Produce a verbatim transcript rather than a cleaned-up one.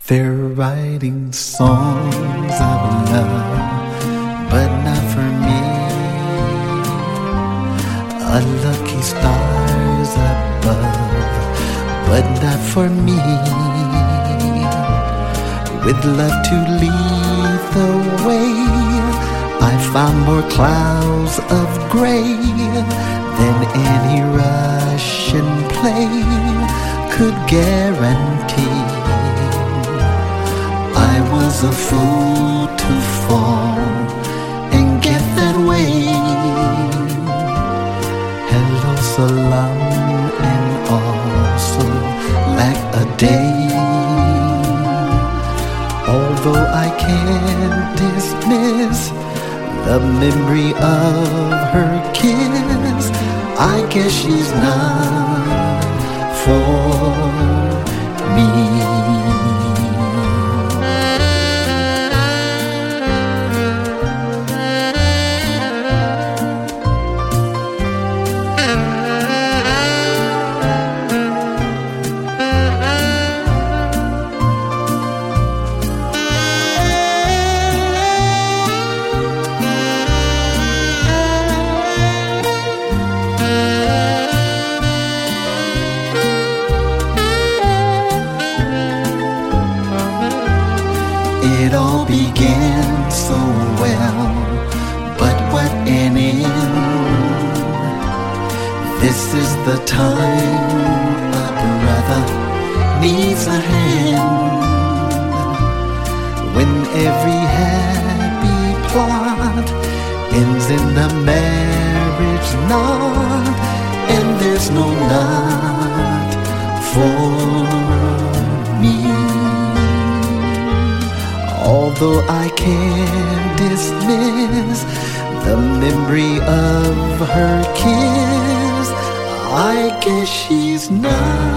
They're writing songs of love, but not for me. A lucky stars above, but not for me. With love to lead the way, I found more clouds of gray than any Russian plane could guarantee. I was a fool to fall and get that way. Hello, salam, and also lack a day. Although I can't dismiss the memory of her kiss, I guess she's not for me. It all began so well, but what an end. This is the time a brother needs a hand, when every happy plot ends in the marriage knot, and there's no knot for me. Although I can't dismiss the memory of her kiss, I guess she's not